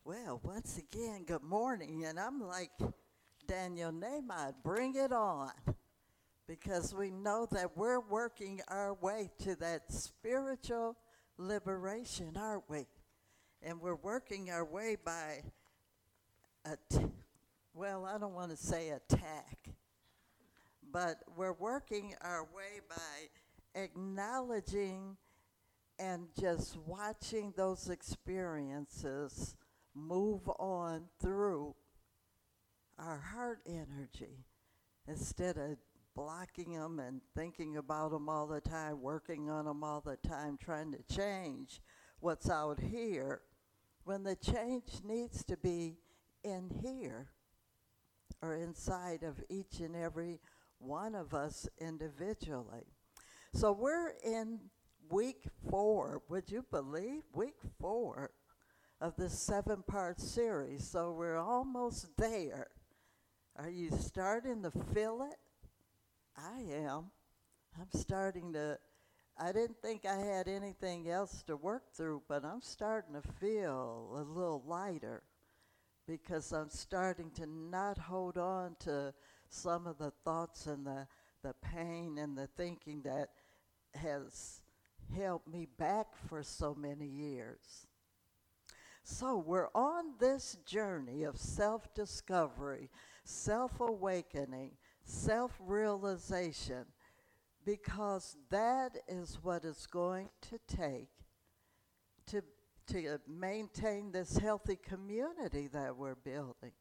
Well, once again, good morning. And I'm like Daniel Nahmod, bring it on. Because we know that we're working our way to that spiritual liberation, aren't we? And we're working our way by, a well, I don't want to say attack, but we're working our way by acknowledging and just watching those experiences move on through our heart energy instead of blocking them and thinking about them all the time, working on them all the time, trying to change what's out here, when the change needs to be in here or inside of each and every one of us individually. So we're in week 4, would you believe? Week 4 of this 7-part series. So we're almost there. Are you starting to feel it? I am. I'm starting to, I didn't think I had anything else to work through, but I'm starting to feel a little lighter because I'm starting to not hold on to some of the thoughts and the pain and the thinking that has held me back for so many years. So we're on this journey of self-discovery, self-awakening, self-realization, because that is what it's going to take to, to maintain this healthy community that we're building.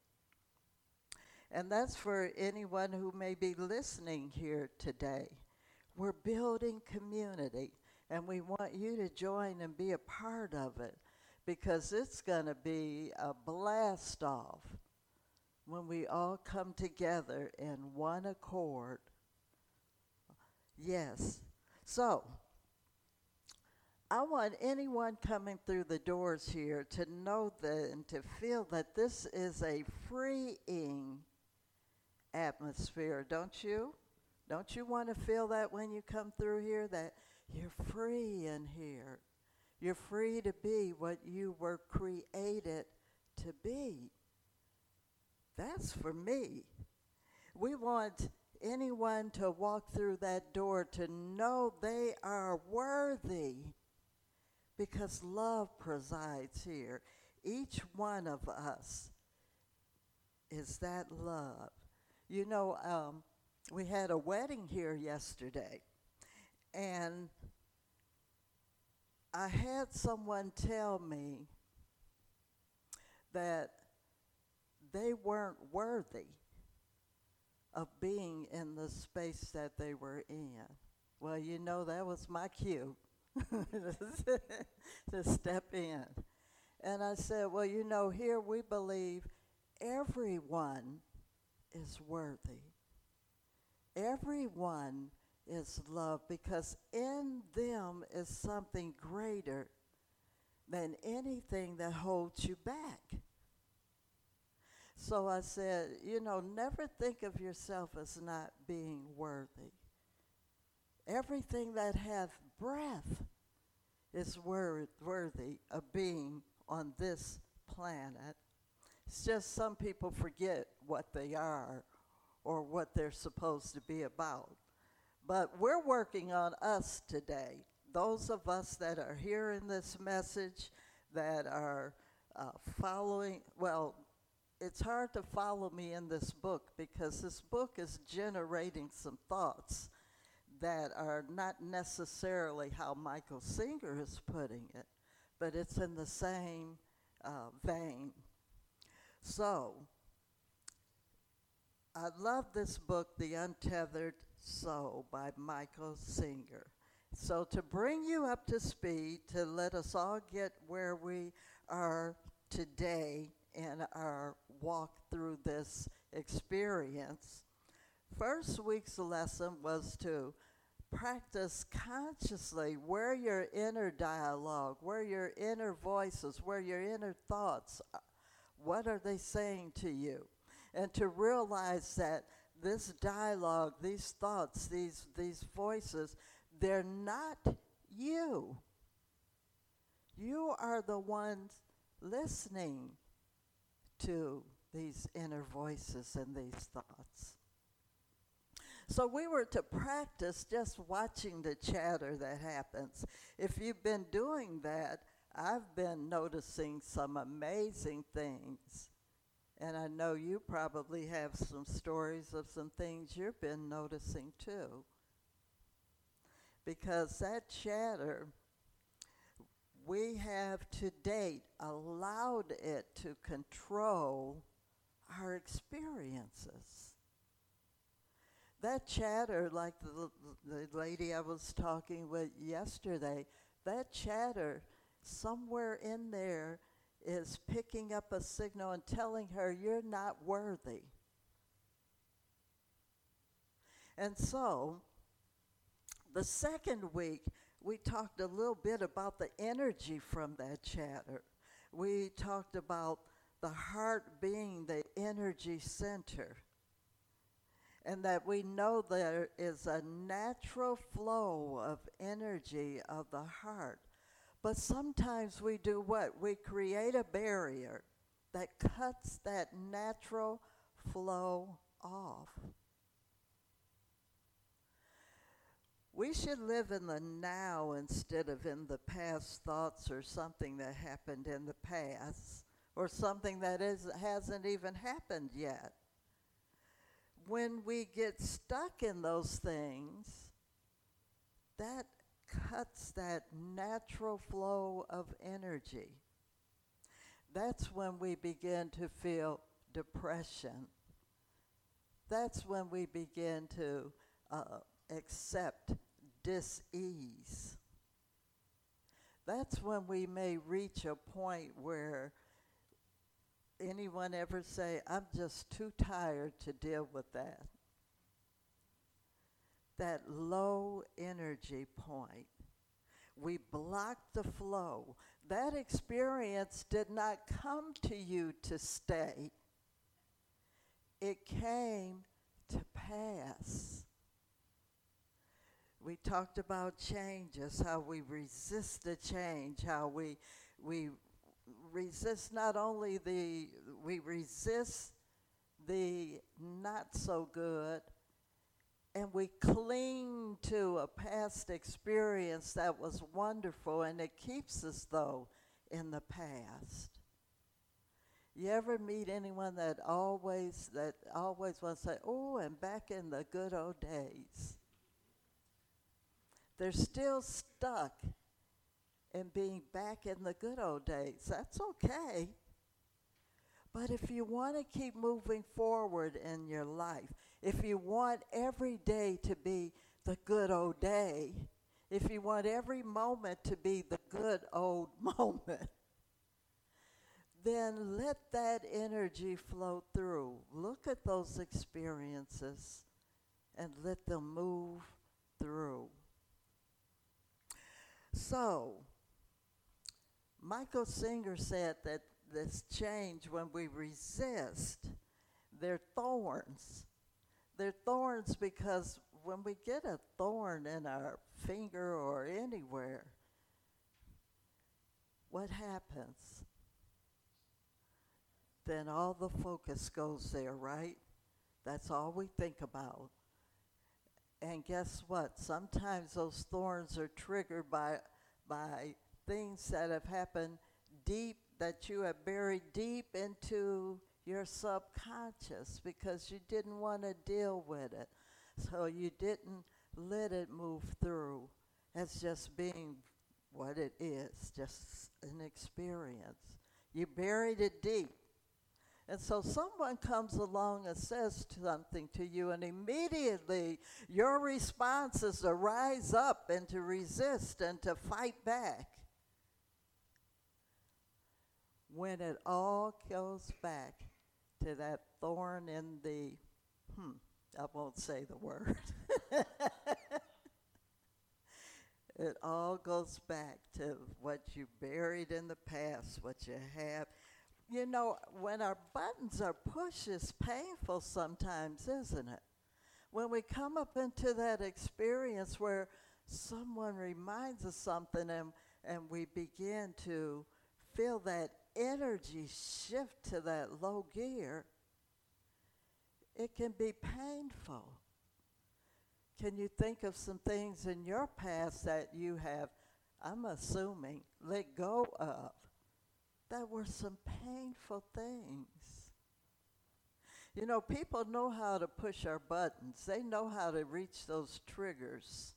And that's for anyone who may be listening here today. We're building community, and we want you to join and be a part of it because it's going to be a blast off when we all come together in one accord. Yes. So, I want anyone coming through the doors here to know that and to feel that this is a freeing atmosphere, don't you? Don't you want to feel that when you come through here, that you're free in here? You're free to be what you were created to be. That's for me. We want anyone to walk through that door to know they are worthy because love presides here. Each one of us is that love. You know, we had a wedding here yesterday, and I had someone tell me that they weren't worthy of being in the space that they were in. Well, you know, that was my cue to step in. And I said, well, you know, here we believe everyone is worthy. Everyone is loved because in them is something greater than anything that holds you back. So I said, you know, never think of yourself as not being worthy. Everything that hath breath is worthy of being on this planet. It's just some people forget what they are or what they're supposed to be about. But we're working on us today. Those of us that are hearing this message, that are following, well, it's hard to follow me in this book because this book is generating some thoughts that are not necessarily how Michael Singer is putting it, but it's in the same vein. So, I love this book, The Untethered Soul by Michael Singer. So to bring you up to speed, to let us all get where we are today in our walk through this experience, first week's lesson was to practice consciously where your inner dialogue, where your inner voices, where your inner thoughts, what are they saying to you? And to realize that this dialogue, these thoughts, these voices, they're not you. You are the ones listening to these inner voices and these thoughts. So we were to practice just watching the chatter that happens. If you've been doing that, I've been noticing some amazing things. And I know you probably have some stories of some things you've been noticing too. Because that chatter, we have to date allowed it to control our experiences. That chatter, like the lady I was talking with yesterday, that chatter, somewhere in there is picking up a signal and telling her you're not worthy. And so, the second week, we talked a little bit about the energy from that chatter. We talked about the heart being the energy center, and that we know there is a natural flow of energy of the heart. But sometimes we do what? We create a barrier that cuts that natural flow off. We should live in the now instead of in the past thoughts or something that happened in the past or something that hasn't even happened yet. When we get stuck in those things, that cuts that natural flow of energy. That's when we begin to feel depression. That's when we begin to accept dis-ease. That's when we may reach a point where anyone ever say, I'm just too tired to deal with that. That low energy point. We block the flow. That experience did not come to you to stay. It came to pass. We talked about changes, how we resist the change, how we resist we resist the not so good, and we cling to a past experience that was wonderful, and it keeps us, though, in the past. You ever meet anyone that always wants to say, oh, and back in the good old days? They're still stuck in being back in the good old days. That's okay. But if you want to keep moving forward in your life, if you want every day to be the good old day, if you want every moment to be the good old moment, then let that energy flow through. Look at those experiences and let them move through. So, Michael Singer said that this change, when we resist, they're thorns. They're thorns because when we get a thorn in our finger or anywhere, what happens? Then all the focus goes there, right? That's all we think about. And guess what? Sometimes those thorns are triggered by things that have happened deep, that you have buried deep into your subconscious because you didn't want to deal with it. So you didn't let it move through as just being what it is, just an experience. You buried it deep. And so someone comes along and says something to you, and immediately your response is to rise up and to resist and to fight back. When it all goes back to that thorn in the, I won't say the word. It all goes back to what you buried in the past, what you have. You know, when our buttons are pushed, it's painful sometimes, isn't it? When we come up into that experience where someone reminds us something and we begin to feel that energy shift to that low gear, it can be painful. Can you think of some things in your past that you have, I'm assuming, let go of, that were some painful things? You know, people know how to push our buttons. They know how to reach those triggers.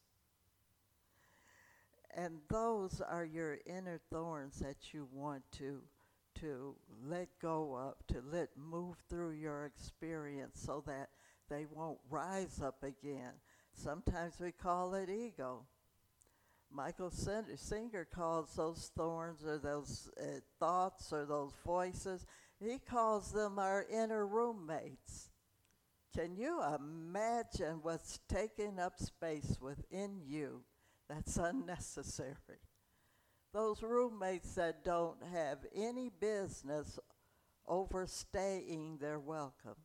And those are your inner thorns that you want to let go of, to let move through your experience so that they won't rise up again. Sometimes we call it ego. Michael Singer calls those thorns or those thoughts or those voices, he calls them our inner roommates. Can you imagine what's taking up space within you that's unnecessary? Those roommates that don't have any business overstaying their welcome.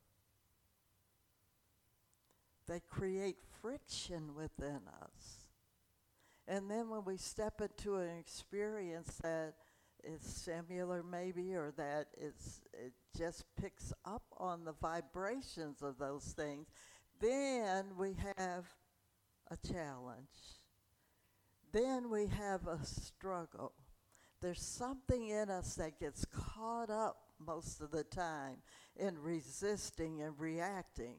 They create friction within us. And then when we step into an experience that is similar maybe, or that it just picks up on the vibrations of those things, then we have a challenge. Then we have a struggle. There's something in us that gets caught up most of the time in resisting and reacting.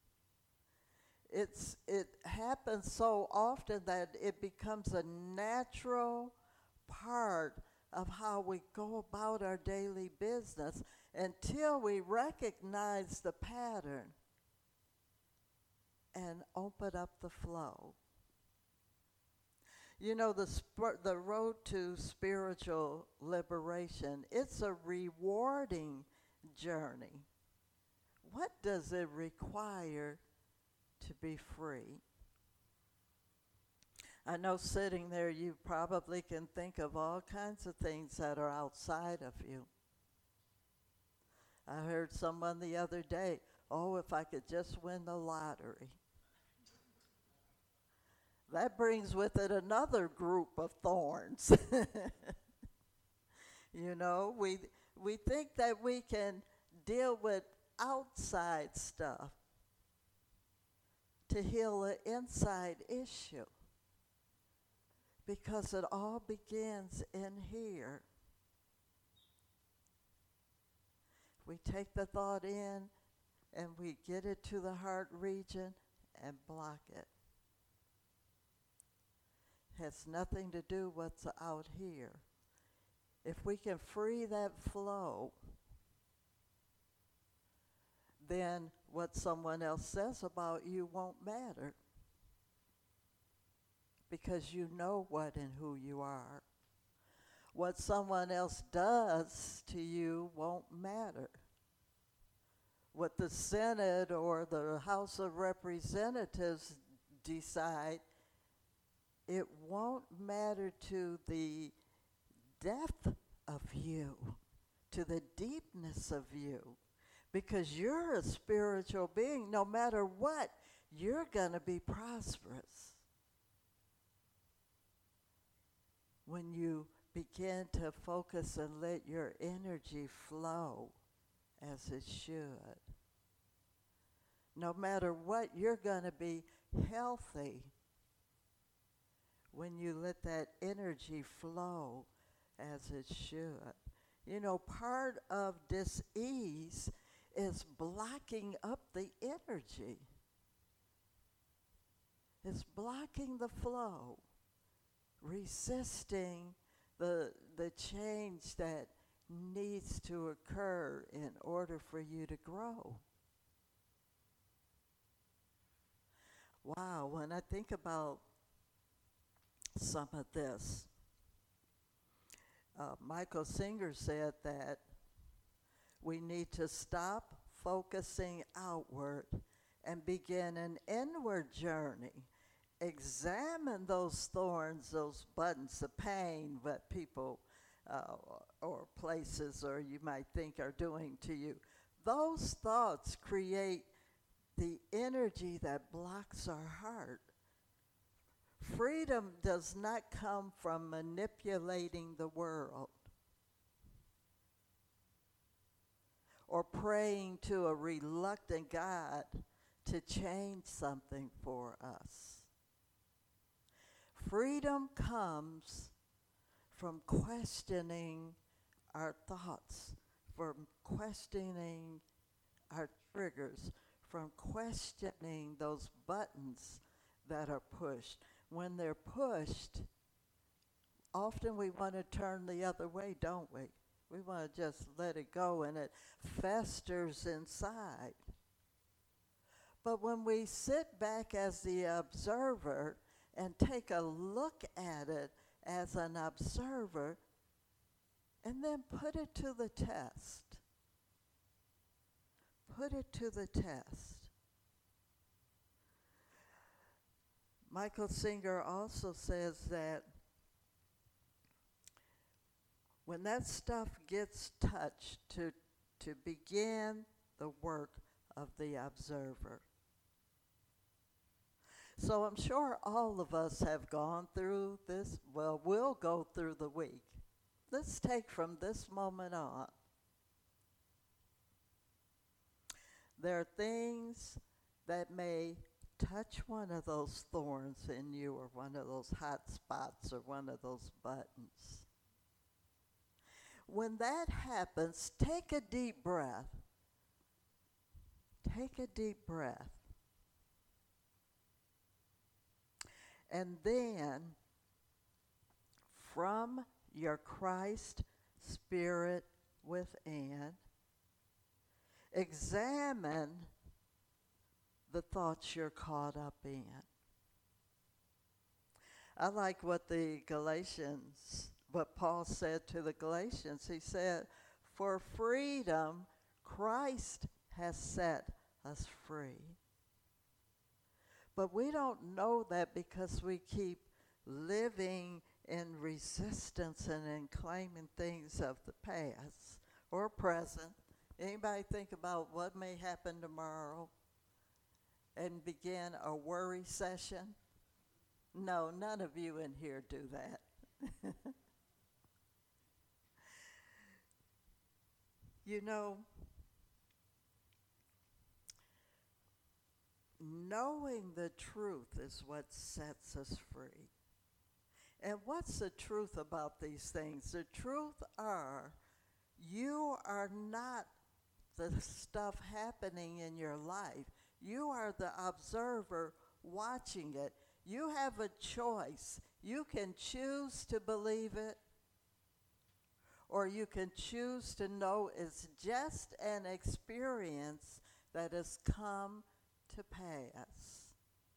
It happens so often that it becomes a natural part of how we go about our daily business until we recognize the pattern and open up the flow. You know, the road to spiritual liberation, it's a rewarding journey. What does it require to be free? I know sitting there you probably can think of all kinds of things that are outside of you. I heard someone the other day, oh, if I could just win the lottery. That brings with it another group of thorns. You know, we think that we can deal with outside stuff to heal the inside issue, because it all begins in here. We take the thought in and we get it to the heart region and block it. Has nothing to do with what's out here. If we can free that flow, then what someone else says about you won't matter, because you know what and who you are. What someone else does to you won't matter. What the Senate or the House of Representatives decide, it won't matter to the depth of you, to the deepness of you, because you're a spiritual being. No matter what, you're going to be prosperous when you begin to focus and let your energy flow as it should. No matter what, you're going to be healthy when you let that energy flow as it should. You know, part of dis-ease is blocking up the energy. It's blocking the flow, resisting the change that needs to occur in order for you to grow. Wow, when I think about some of this, Michael Singer said that we need to stop focusing outward and begin an inward journey. Examine those thorns, those buttons, the pain that people or places or you might think are doing to you. Those thoughts create the energy that blocks our heart. Freedom does not come from manipulating the world. or praying to a reluctant God to change something for us. Freedom comes from questioning our thoughts, from questioning our triggers, from questioning those buttons that are pushed. When they're pushed, often we want to turn the other way, don't we? We want to just let it go, and it festers inside. But when we sit back as the observer and take a look at it as an observer, and then put it to the test. Put it to the test. Michael Singer also says that when that stuff gets touched, to begin the work of the observer. So I'm sure all of us have gone through this, well, we'll go through the week. Let's take from this moment on. There are things that may touch one of those thorns in you, or one of those hot spots, or one of those buttons. When that happens, take a deep breath. Take a deep breath. And then, from your Christ spirit within, examine the thoughts you're caught up in. I like what Paul said to the Galatians. He said, for freedom, Christ has set us free. But we don't know that because we keep living in resistance and in claiming things of the past or present. Anybody think about what may happen tomorrow and begin a worry session? No, none of you in here do that. You know, knowing the truth is what sets us free. And what's the truth about these things? The truth are, you are not the stuff happening in your life. You are the observer watching it. You have a choice. You can choose to believe it, or you can choose to know it's just an experience that has come to pass,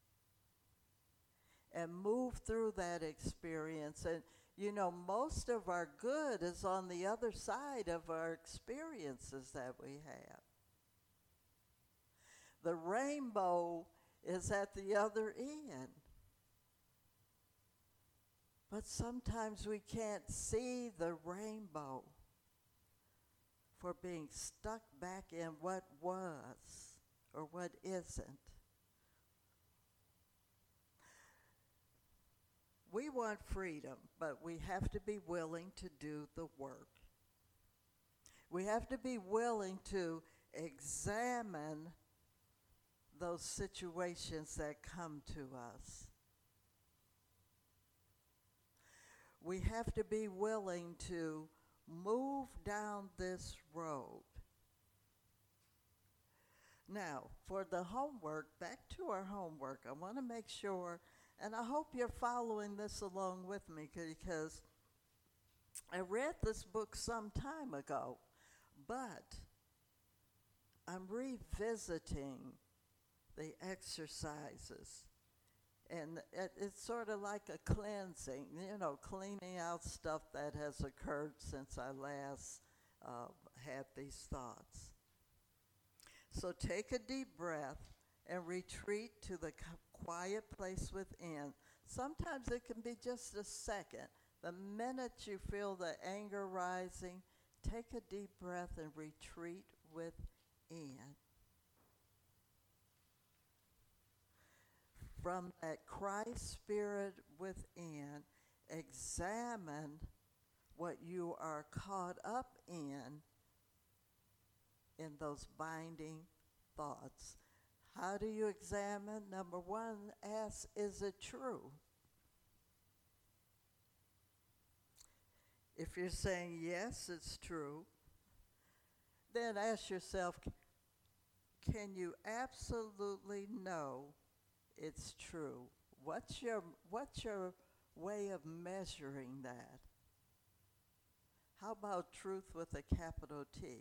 and move through that experience. And you know, most of our good is on the other side of our experiences that we have. The rainbow is at the other end. But sometimes we can't see the rainbow for being stuck back in what was or what isn't. We want freedom, but we have to be willing to do the work. We have to be willing to examine those situations that come to us. We have to be willing to move down this road. Now, for the homework, back to our homework, I want to make sure, and I hope you're following this along with me, because I read this book some time ago, but I'm revisiting the exercises. And it's sort of like a cleansing, cleaning out stuff that has occurred since I last had these thoughts. So take a deep breath and retreat to the quiet place within. Sometimes it can be just a second. The minute you feel the anger rising, take a deep breath and retreat within. From that Christ spirit within, examine what you are caught up in in those binding thoughts. How do you examine? Number one, ask, is it true? If you're saying yes, it's true, then ask yourself, can you absolutely know it's true? What's your way of measuring that? How about truth with a capital T?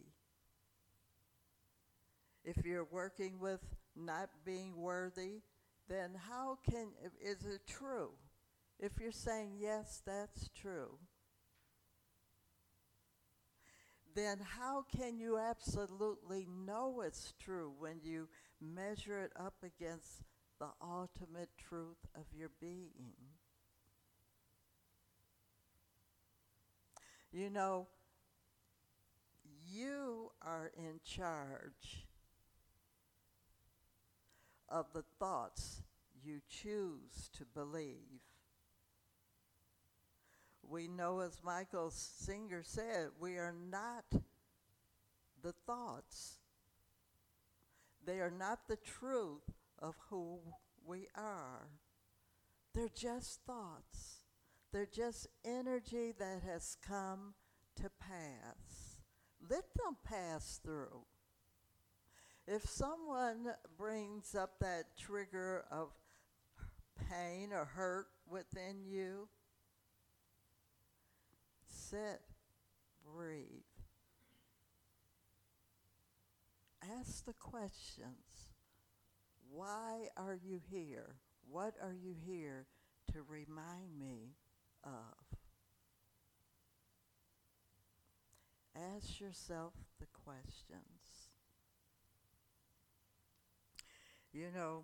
If you're working with not being worthy, then is it true? If you're saying yes, that's true, then how can you absolutely know it's true when you measure it up against the ultimate truth of your being? You know, you are in charge of the thoughts you choose to believe. We know, as Michael Singer said, we are not the thoughts. They are not the truth of who we are. They're just thoughts. They're just energy that has come to pass. Let them pass through. If someone brings up that trigger of pain or hurt within you, sit, breathe. Ask the questions. Why are you here? What are you here to remind me of? Ask yourself the questions. You know,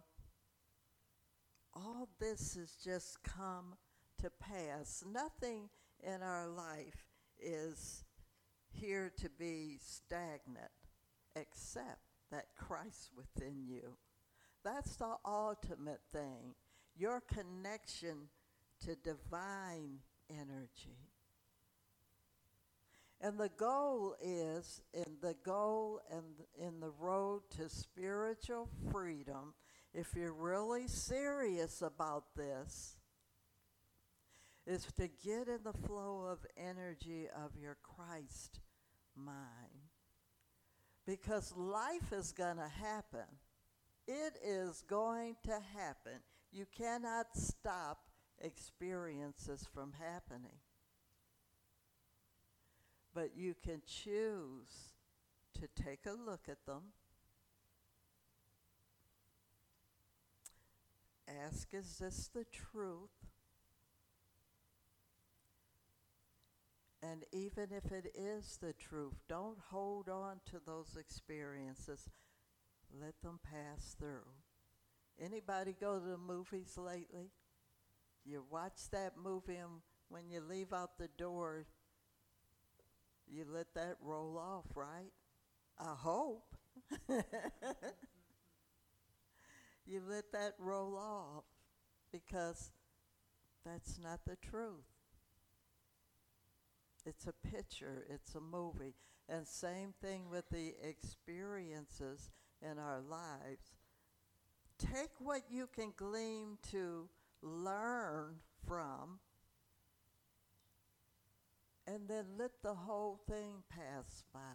all this has just come to pass. Nothing in our life is here to be stagnant except that Christ within you. That's the ultimate thing, your connection to divine energy. And the goal is, in the road to spiritual freedom, if you're really serious about this, is to get in the flow of energy of your Christ mind. Because life is going to happen. It is going to happen. You cannot stop experiences from happening. But you can choose to take a look at them. Ask, is this the truth? And even if it is the truth, don't hold on to those experiences. Let them pass through. Anybody go to the movies lately? You watch that movie, and when you leave out the door, you let that roll off, right? I hope. You let that roll off, because that's not the truth. It's a picture, it's a movie. And same thing with the experiences in our lives. Take what you can glean to learn from, and then let the whole thing pass by.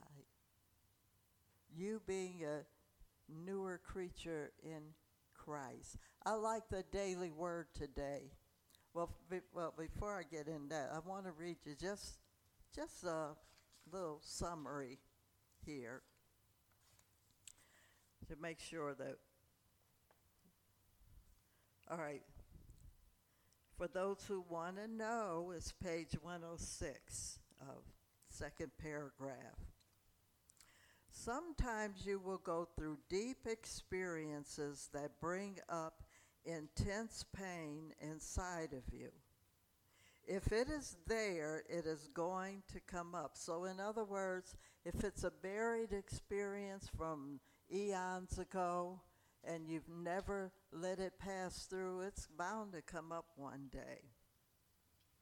You being a newer creature in Christ. I like the daily word today. Well, before I get in that, I want to read you just a little summary here to make sure that, all right, for those who want to know, it's page 106 of second paragraph. Sometimes you will go through deep experiences that bring up intense pain inside of you. If it is there, it is going to come up. So in other words, if it's a buried experience from eons ago and you've never let it pass through, it's bound to come up one day.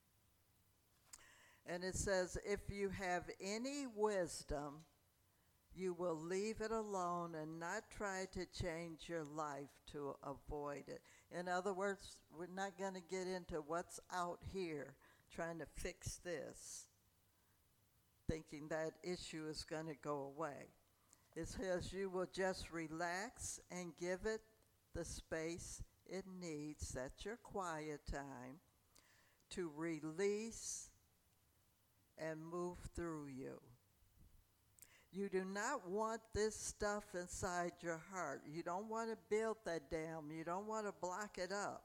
And it says, if you have any wisdom, you will leave it alone and not try to change your life to avoid it. In other words, we're not going to get into what's out here trying to fix this, thinking that issue is going to go away. It says you will just relax and give it the space it needs. That's your quiet time to release and move through you. You do not want this stuff inside your heart. You don't want to build that dam. You don't want to block it up.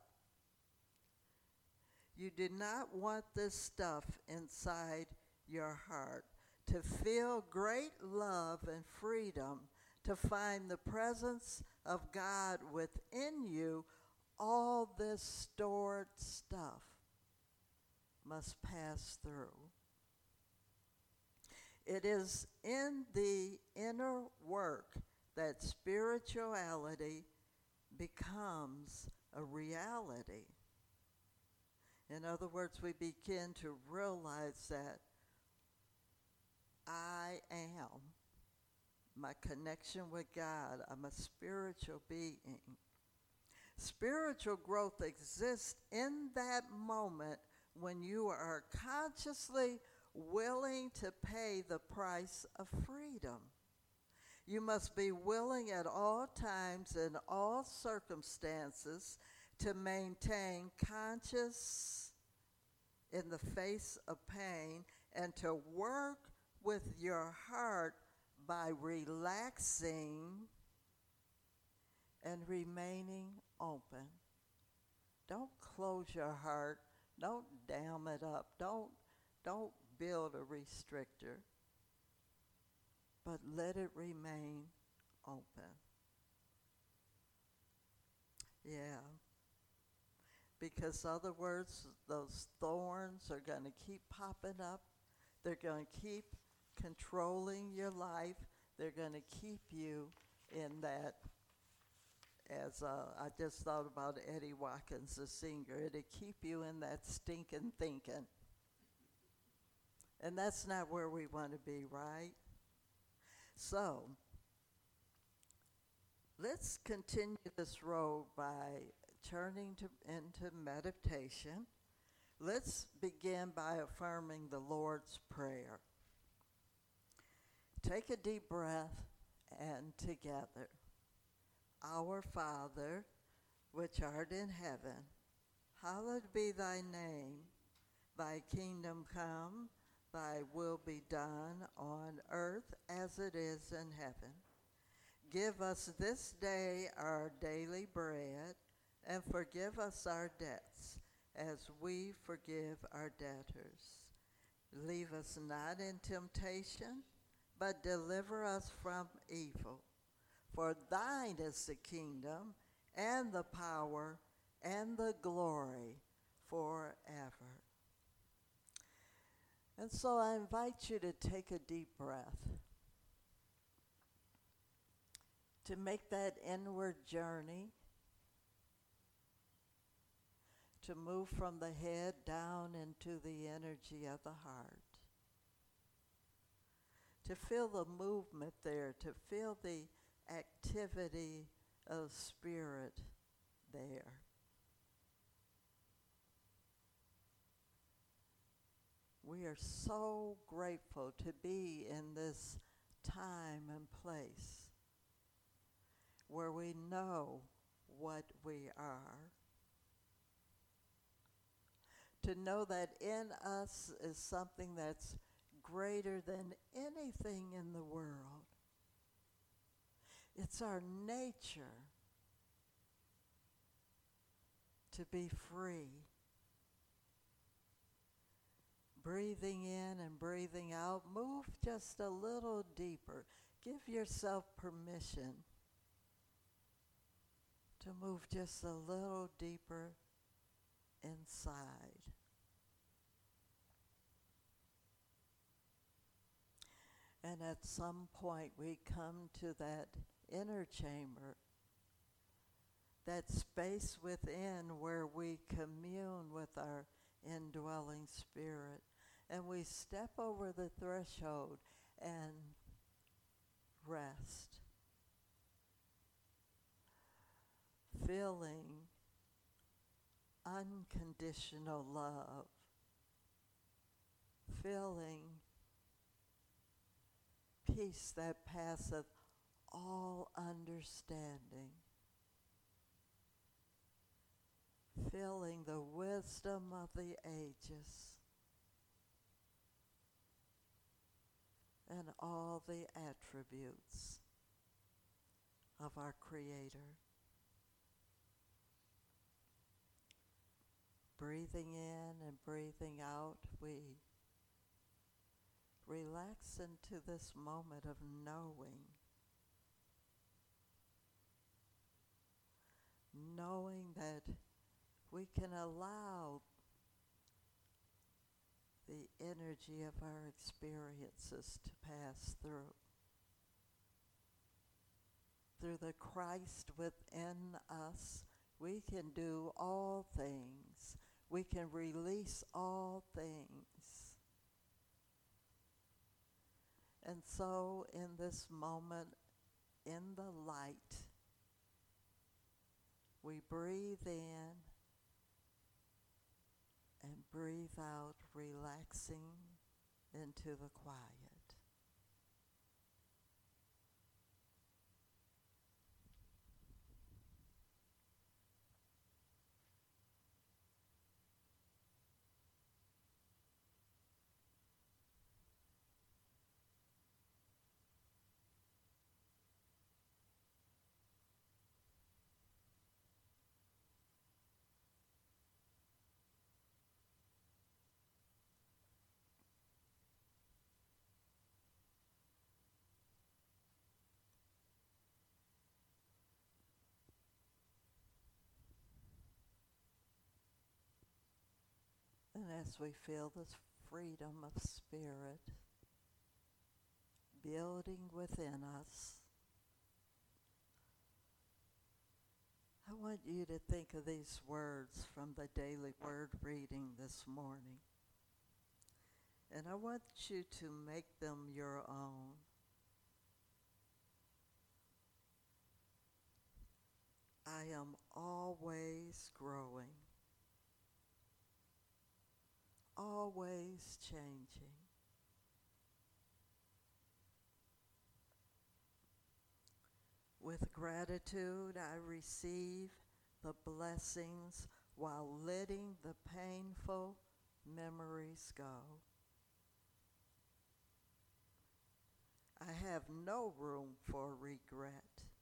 You do not want this stuff inside your heart. To feel great love and freedom, to find the presence of God within you, all this stored stuff must pass through. It is in the inner work that spirituality becomes a reality. In other words, we begin to realize that I am my connection with God. I'm a spiritual being. Spiritual growth exists in that moment when you are consciously willing to pay the price of freedom. You must be willing at all times in all circumstances to maintain conscious in the face of pain and to work with your heart by relaxing and remaining open. Don't close your heart. Don't dam it up. Don't build a restrictor, but let it remain open. Yeah. Because other words, those thorns are going to keep popping up. They're going to keep controlling your life. They're going to keep you in that, as I just thought about Eddie Watkins, the singer, it'll keep you in that stinking thinking. And that's not where we want to be, right? So, let's continue this road by turning into meditation. Let's begin by affirming the Lord's Prayer. Take a deep breath and together. Our Father, which art in heaven, hallowed be thy name. Thy kingdom come, thy will be done on earth as it is in heaven. Give us this day our daily bread, and forgive us our debts, as we forgive our debtors. Leave us not in temptation, but deliver us from evil. For thine is the kingdom, and the power, and the glory forever. And so I invite you to take a deep breath, to make that inward journey, to move from the head down into the energy of the heart, to feel the movement there, to feel the activity of spirit there. We are so grateful to be in this time and place where we know what we are. To know that in us is something that's greater than anything in the world. It's our nature to be free. Breathing in and breathing out, move just a little deeper. Give yourself permission to move just a little deeper inside. And at some point we come to that inner chamber, that space within where we commune with our indwelling spirit. And we step over the threshold and rest, feeling unconditional love, feeling peace that passeth all understanding, feeling the wisdom of the ages and all the attributes of our Creator. Breathing in and breathing out, we relax into this moment of knowing that we can allow the energy of our experiences to pass through. Through the Christ within us, we can do all things. We can release all things. And so in this moment, in the light, we breathe in and breathe out, relaxing into the quiet. And as we feel this freedom of spirit building within us, I want you to think of these words from the daily word reading this morning. And I want you to make them your own. I am always growing, always changing. With gratitude, I receive the blessings while letting the painful memories go. I have no room for regret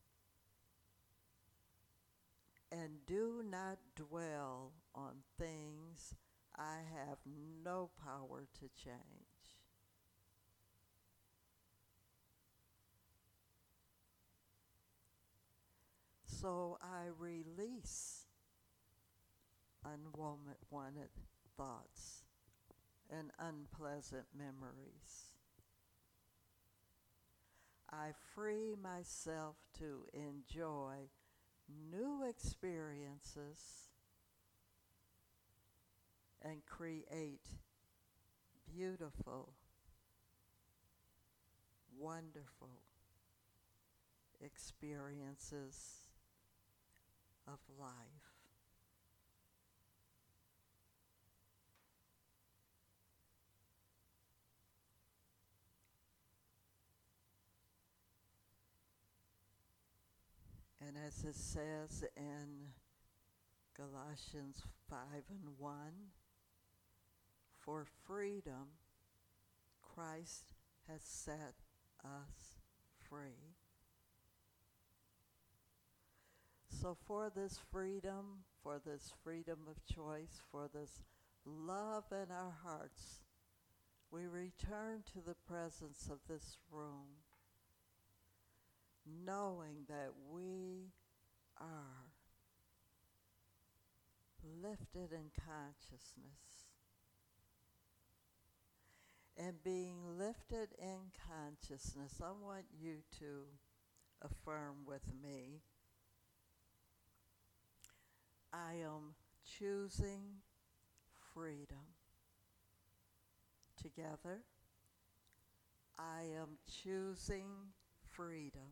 and do not dwell on things I have no power to change. So I release unwanted thoughts and unpleasant memories. I free myself to enjoy new experiences and create beautiful, wonderful experiences of life. And as it says in Galatians 5:1, for freedom, Christ has set us free. So for this freedom of choice, for this love in our hearts, we return to the presence of this room, knowing that we are lifted in consciousness. And being lifted in consciousness, I want you to affirm with me, I am choosing freedom. Together, I am choosing freedom.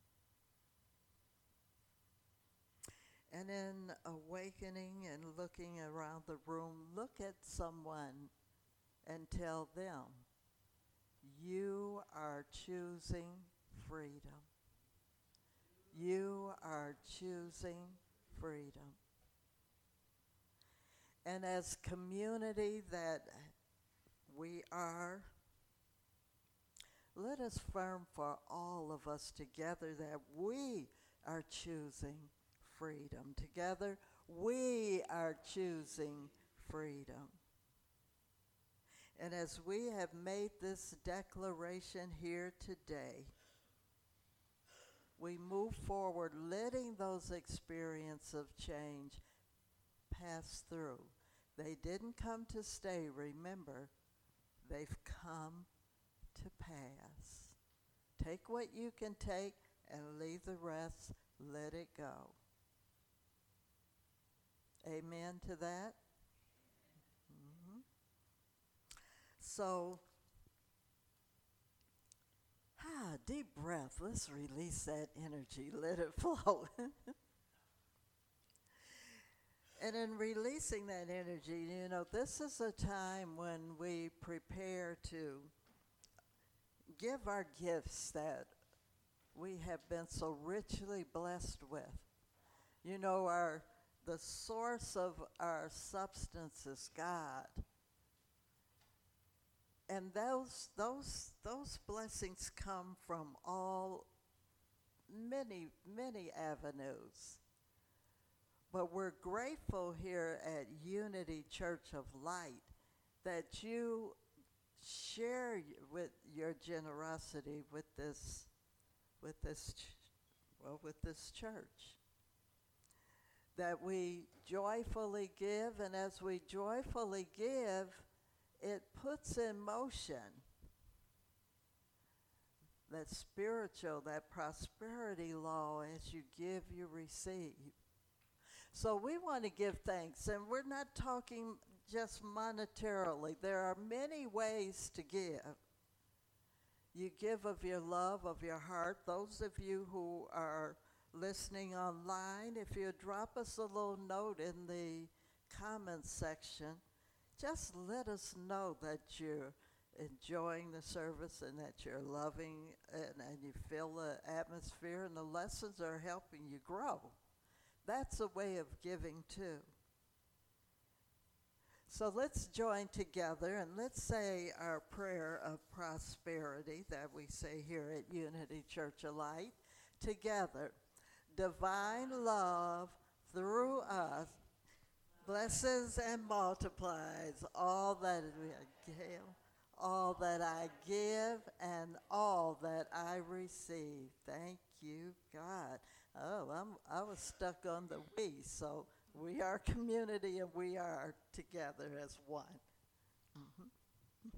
And in awakening and looking around the room, look at someone and tell them, you are choosing freedom. You are choosing freedom. And as community that we are, let us affirm for all of us together that we are choosing freedom. Together, we are choosing freedom. And as we have made this declaration here today, we move forward letting those experiences of change pass through. They didn't come to stay, remember, they've come to pass. Take what you can take and leave the rest, let it go. Amen to that? Mm-hmm. So, deep breath. Let's release that energy. Let it flow. And in releasing that energy, this is a time when we prepare to give our gifts that we have been so richly blessed with. The source of our substance is God. And those blessings come from many, many avenues. But we're grateful here at Unity Church of Light that you share with your generosity with this church. That we joyfully give, and as we joyfully give, it puts in motion that spiritual, that prosperity law. As you give, you receive. So we want to give thanks, and we're not talking just monetarily. There are many ways to give. You give of your love, of your heart. Those of you who are listening online, if you drop us a little note in the comments section, just let us know that you're enjoying the service and that you're loving and you feel the atmosphere and the lessons are helping you grow. That's a way of giving too. So let's join together and let's say our prayer of prosperity that we say here at Unity Church of Light together. Divine love through us blesses and multiplies all that I give and all that I receive. Thank you, God. I was stuck on the we, so we are community and we are together as one. Mm-hmm.